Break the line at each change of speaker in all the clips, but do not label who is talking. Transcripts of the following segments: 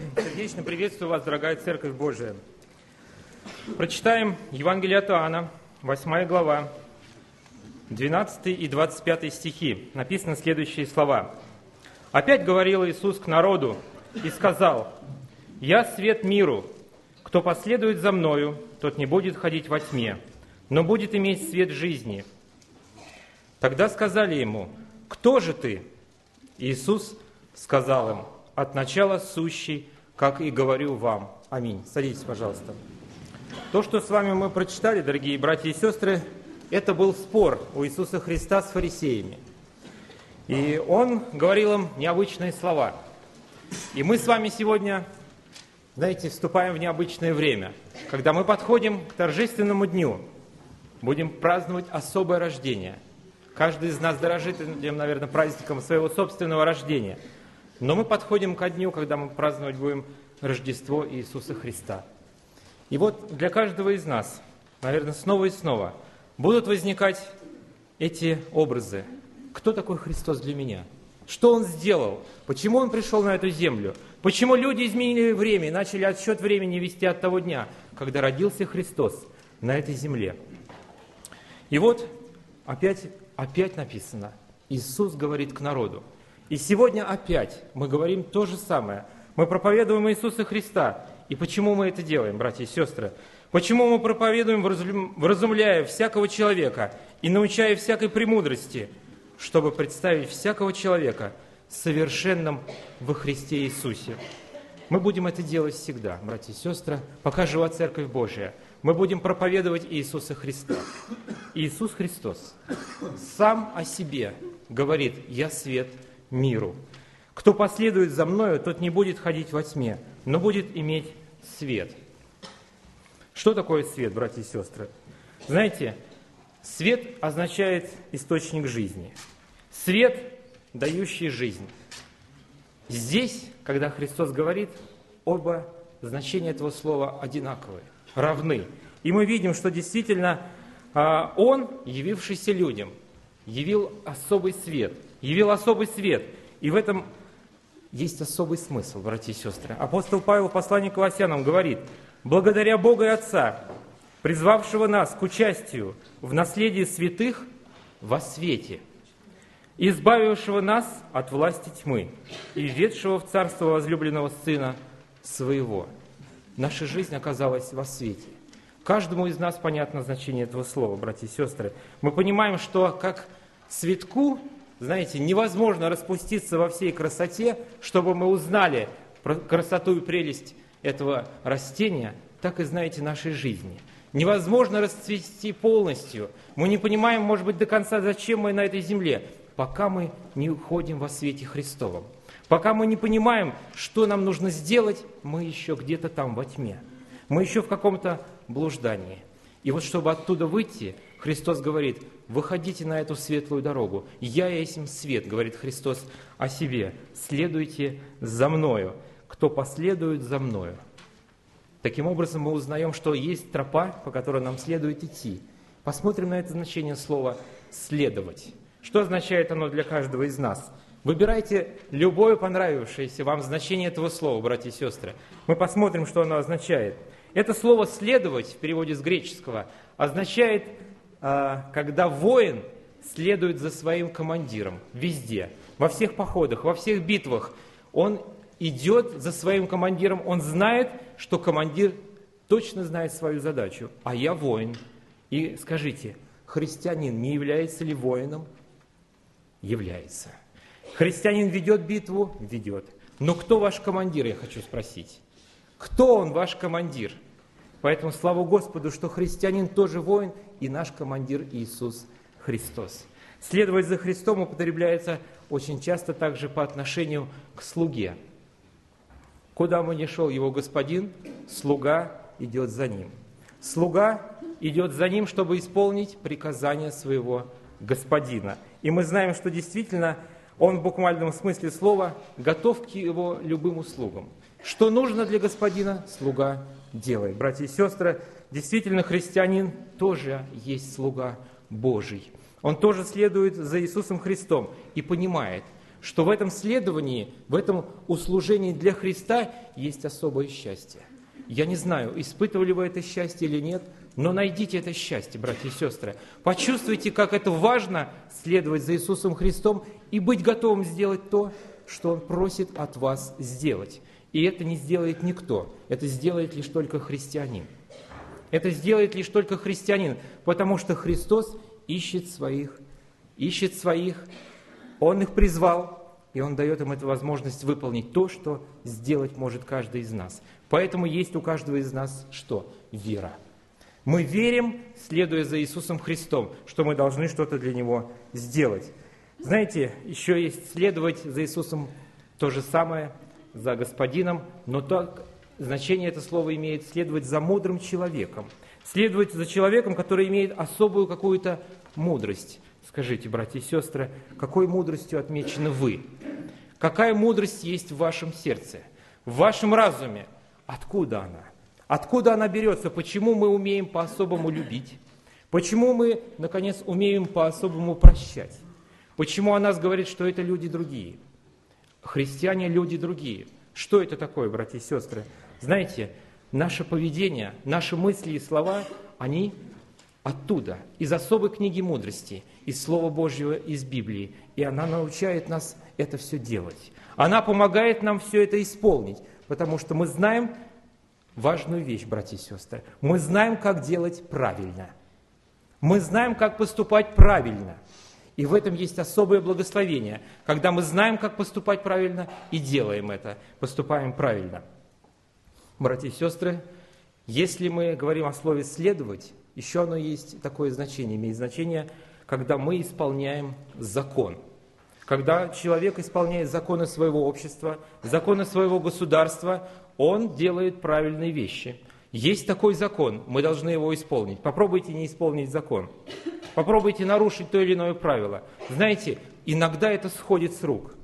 Сердечно приветствую вас, дорогая Церковь Божия. Прочитаем Евангелие от Иоанна, 8 глава, 12 и 25 стихи. Написаны следующие слова. «Опять говорил Иисус к народу и сказал: „Я свет миру. Кто последует за Мною, тот не будет ходить во тьме, но будет иметь свет жизни“. Тогда сказали Ему: „Кто же Ты?“ Иисус сказал им: „От начала сущий, как и говорю вам“». Аминь. Садитесь, пожалуйста. То, что с вами мы прочитали, дорогие братья и сестры, это был спор у Иисуса Христа с фарисеями. И Он говорил им необычные слова. И мы с вами сегодня, знаете, вступаем в необычное время, когда мы подходим к торжественному дню, будем праздновать особое рождение. Каждый из нас дорожит, наверное, праздником своего собственного рождения. Но мы подходим ко дню, когда мы праздновать будем Рождество Иисуса Христа. И вот для каждого из нас, наверное, снова и снова будут возникать эти образы. Кто такой Христос для меня? Что Он сделал? Почему Он пришел на эту землю? Почему люди изменили время и начали отсчет времени вести от того дня, когда родился Христос на этой земле? И вот опять написано, Иисус говорит к народу. И сегодня опять мы говорим то же самое. Мы проповедуем Иисуса Христа. И почему мы это делаем, братья и сестры? Почему мы проповедуем, вразумляя всякого человека и научая всякой премудрости, чтобы представить всякого человека совершенным во Христе Иисусе? Мы будем это делать всегда, братья и сестры, пока жива Церковь Божия. Мы будем проповедовать Иисуса Христа. Иисус Христос сам о себе говорит: «Я свет миру. Кто последует за Мною, тот не будет ходить во тьме, но будет иметь свет». Что такое свет, братья и сестры? Знаете, свет означает источник жизни. Свет, дающий жизнь. Здесь, когда Христос говорит, оба значения этого слова одинаковые, равны. И мы видим, что действительно Он, явившийся людям, явил особый свет. И в этом есть особый смысл, братья и сестры. Апостол Павел в послании к Колоссянам говорит: «Благодаря Бога и Отца, призвавшего нас к участию в наследии святых во свете, избавившего нас от власти тьмы и введшего в царство возлюбленного Сына Своего». Наша жизнь оказалась во свете. Каждому из нас понятно значение этого слова, братья и сестры. Мы понимаем, что как цветку, знаете, невозможно распуститься во всей красоте, чтобы мы узнали про красоту и прелесть этого растения, так и, знаете, нашей жизни. Невозможно расцвести полностью. Мы не понимаем, может быть, до конца, зачем мы на этой земле, пока мы не уходим во свете Христовом. Пока мы не понимаем, что нам нужно сделать, мы еще где-то там во тьме. Мы еще в каком-то блуждании. И вот чтобы оттуда выйти, Христос говорит: «Выходите на эту светлую дорогу. Я есть им свет», говорит Христос о себе. «Следуйте за Мною. Кто последует за Мною». Таким образом, мы узнаем, что есть тропа, по которой нам следует идти. Посмотрим на это значение слова «следовать». Что означает оно для каждого из нас? Выбирайте любое понравившееся вам значение этого слова, братья и сестры. Мы посмотрим, что оно означает. Это слово «следовать» в переводе с греческого означает, когда воин следует за своим командиром везде, во всех походах, во всех битвах. Он идет за своим командиром, он знает, что командир точно знает свою задачу, а я воин. И скажите, христианин не является ли воином? Является. Христианин ведет битву? Ведет. Но кто ваш командир, я хочу спросить? Кто он, ваш командир? Поэтому слава Господу, что христианин тоже воин, и наш командир Иисус Христос. Следовать за Христом употребляется очень часто также по отношению к слуге. Куда бы ни шел его господин, слуга идет за ним. Слуга идет за ним, чтобы исполнить приказания своего господина. И мы знаем, что действительно он в буквальном смысле слова готов к его любым услугам. Что нужно для господина, слуга делает. Братья и сестры, действительно христианин тоже есть слуга Божий. Он тоже следует за Иисусом Христом и понимает, что в этом следовании, в этом услужении для Христа есть особое счастье. Я не знаю, испытывали вы это счастье или нет, но найдите это счастье, братья и сестры. Почувствуйте, как это важно следовать за Иисусом Христом и быть готовым сделать то, что Он просит от вас сделать. И это не сделает никто, это сделает лишь только христианин. Это сделает лишь только христианин, потому что Христос ищет своих, Он их призвал, и Он дает им эту возможность выполнить то, что сделать может каждый из нас. Поэтому есть у каждого из нас что? Вера. Мы верим, следуя за Иисусом Христом, что мы должны что-то для Него сделать. Знаете, еще есть следовать за Иисусом то же самое, за Господином, но так значение это слово имеет следовать за мудрым человеком. Следовать за человеком, который имеет особую какую-то мудрость. Скажите, братья и сестры, какой мудростью отмечены вы? Какая мудрость есть в вашем сердце, в вашем разуме? Откуда она? Откуда она берется? Почему мы умеем по-особому любить? Почему мы, наконец, умеем по-особому прощать? Почему о нас говорит, что это люди другие? Христиане – люди другие. Что это такое, братья и сестры? Знаете, наше поведение, наши мысли и слова, они оттуда, из особой книги мудрости, из Слова Божьего, из Библии. И она научает нас это все делать. Она помогает нам все это исполнить, потому что мы знаем важную вещь, братья и сестры. Мы знаем, как делать правильно. Мы знаем, как поступать правильно. И в этом есть особое благословение, когда мы знаем, как поступать правильно, и делаем это, поступаем правильно. Братья и сестры, если мы говорим о слове «следовать», еще оно есть такое значение, имеет значение, когда мы исполняем закон. Когда человек исполняет законы своего общества, законы своего государства, он делает правильные вещи. Есть такой закон, мы должны его исполнить. Попробуйте не исполнить закон. Попробуйте нарушить то или иное правило. Знаете, иногда это сходит с рук.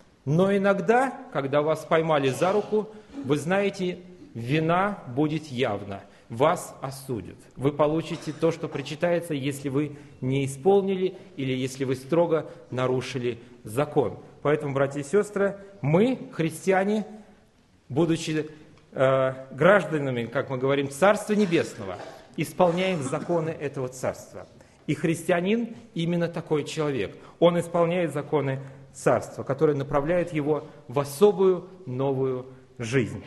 Но иногда, когда вас поймали за руку, вы знаете, вина будет явна. Вас осудят. Вы получите то, что причитается, если вы не исполнили или если вы строго нарушили закон. Поэтому, братья и сестры, мы, христиане, будучи гражданами, как мы говорим, Царства Небесного, исполняем законы этого Царства. И христианин именно такой человек. Он исполняет законы Царства, которые направляют его в особую новую жизнь.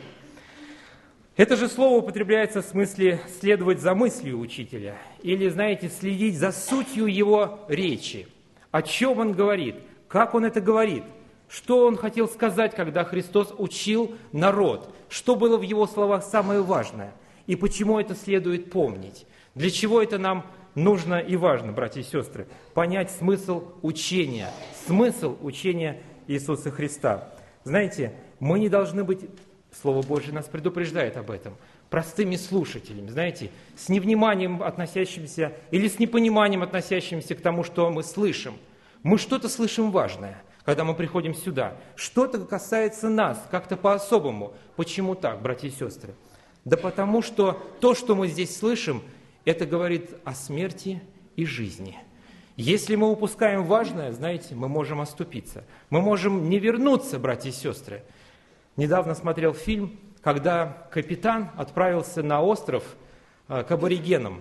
Это же слово употребляется в смысле следовать за мыслью учителя. Или, знаете, следить за сутью его речи. О чем он говорит, как он это говорит. Что он хотел сказать, когда Христос учил народ? Что было в его словах самое важное? И почему это следует помнить? Для чего это нам нужно и важно, братья и сестры? Понять смысл учения Иисуса Христа. Знаете, мы не должны быть, Слово Божье нас предупреждает об этом, простыми слушателями, знаете, с невниманием относящимся или с непониманием относящимся к тому, что мы слышим. Мы что-то слышим важное, когда мы приходим сюда. Что-то касается нас, как-то по-особому. Почему так, братья и сестры? Да потому что то, что мы здесь слышим, это говорит о смерти и жизни. Если мы упускаем важное, знаете, мы можем оступиться. Мы можем не вернуться, братья и сестры. Недавно смотрел фильм, когда капитан отправился на остров к аборигенам.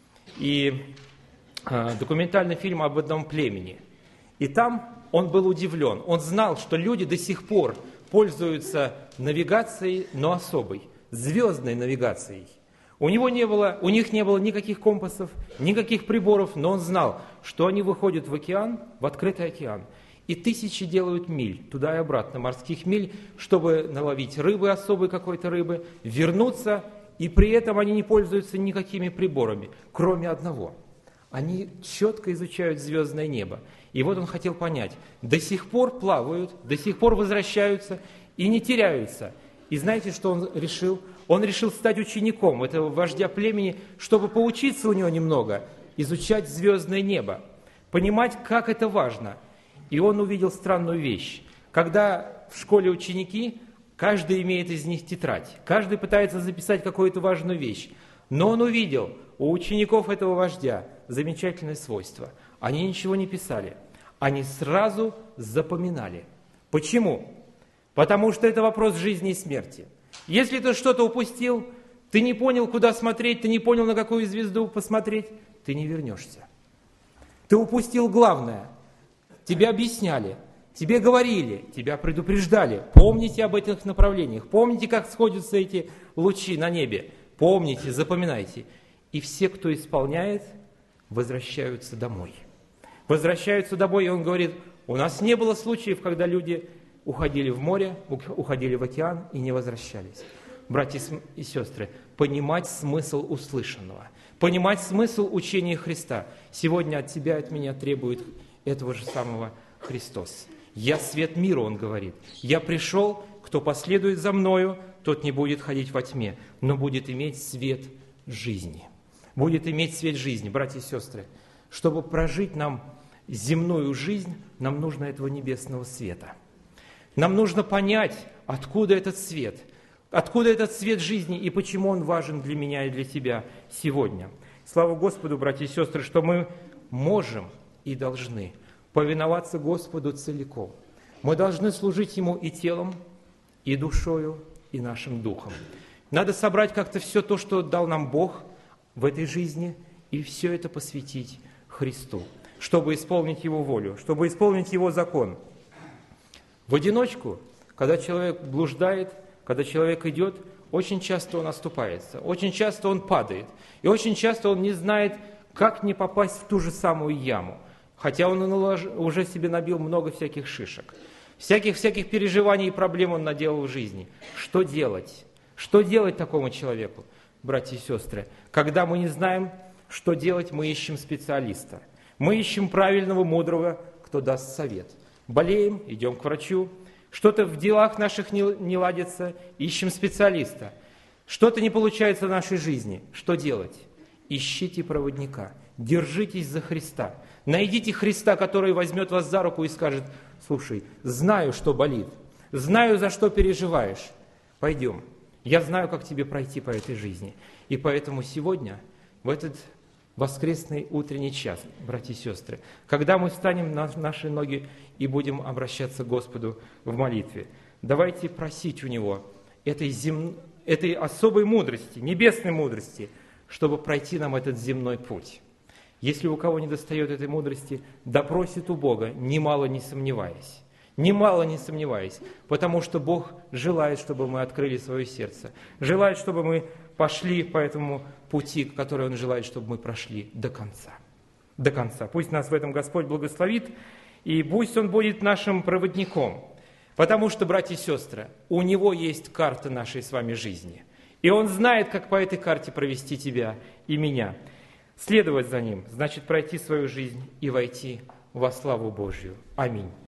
И документальный фильм об одном племени. И там он был удивлен. Он знал, что люди до сих пор пользуются навигацией, но особой, звездной навигацией. У них не было никаких компасов, никаких приборов, но он знал, что они выходят в океан, в открытый океан, и тысячи делают миль, туда и обратно, морских миль, чтобы наловить рыбы, особой какой-то рыбы, вернуться, и при этом они не пользуются никакими приборами, кроме одного. Они четко изучают звездное небо. И вот он хотел понять, до сих пор плавают, до сих пор возвращаются и не теряются. И знаете, что он решил? Он решил стать учеником этого вождя племени, чтобы поучиться у него немного, изучать звездное небо, понимать, как это важно. И он увидел странную вещь. Когда в школе ученики, каждый имеет из них тетрадь, каждый пытается записать какую-то важную вещь. Но он увидел у учеников этого вождя замечательное свойство. Они ничего не писали, они сразу запоминали. Почему? Потому что это вопрос жизни и смерти. Если ты что-то упустил, ты не понял, куда смотреть, ты не понял, на какую звезду посмотреть, ты не вернешься. Ты упустил главное. Тебе объясняли, тебе говорили, тебя предупреждали. Помните об этих направлениях, помните, как сходятся эти лучи на небе. Помните, запоминайте. И все, кто исполняет, возвращаются домой. Возвращаются домой, и он говорит, у нас не было случаев, когда люди уходили в море, уходили в океан и не возвращались. Братья и сестры, понимать смысл услышанного, понимать смысл учения Христа. Сегодня от тебя и от меня требует этого же самого Христос. «Я свет мира», Он говорит. «Я пришел, кто последует за Мною, тот не будет ходить во тьме, но будет иметь свет жизни». Будет иметь свет жизни, братья и сестры. Чтобы прожить нам земную жизнь, нам нужно этого небесного света. Нам нужно понять, откуда этот свет жизни и почему он важен для меня и для тебя сегодня. Слава Господу, братья и сестры, что мы можем и должны повиноваться Господу целиком. Мы должны служить Ему и телом, и душою, и нашим духом. Надо собрать как-то все то, что дал нам Бог в этой жизни, и все это посвятить Христу, чтобы исполнить Его волю, чтобы исполнить Его закон. В одиночку, когда человек блуждает, когда человек идет, очень часто он оступается, очень часто он падает, и очень часто он не знает, как не попасть в ту же самую яму, хотя он уже себе набил много всяких шишек, всяких переживаний и проблем он наделал в жизни. Что делать? Что делать такому человеку, братья и сестры? Когда мы не знаем, что делать, мы ищем специалиста. Мы ищем правильного, мудрого, кто даст совет. Болеем, идем к врачу. Что-то в делах наших не ладится, ищем специалиста. Что-то не получается в нашей жизни. Что делать? Ищите проводника. Держитесь за Христа. Найдите Христа, который возьмет вас за руку и скажет: слушай, знаю, что болит, знаю, за что переживаешь. Пойдем. Я знаю, как тебе пройти по этой жизни. И поэтому сегодня, в этот воскресный утренний час, братья и сестры, когда мы встанем на наши ноги и будем обращаться к Господу в молитве, давайте просить у Него этой особой мудрости, небесной мудрости, чтобы пройти нам этот земной путь. Если у кого не достает этой мудрости, да просит у Бога, немало не сомневаясь. Немало не сомневаясь, потому что Бог желает, чтобы мы открыли свое сердце, желает, чтобы мы пошли по этому пути, который Он желает, чтобы мы прошли до конца. До конца. Пусть нас в этом Господь благословит, и пусть Он будет нашим проводником, потому что, братья и сестры, у Него есть карта нашей с вами жизни, и Он знает, как по этой карте провести тебя и меня. Следовать за Ним значит пройти свою жизнь и войти во славу Божью. Аминь.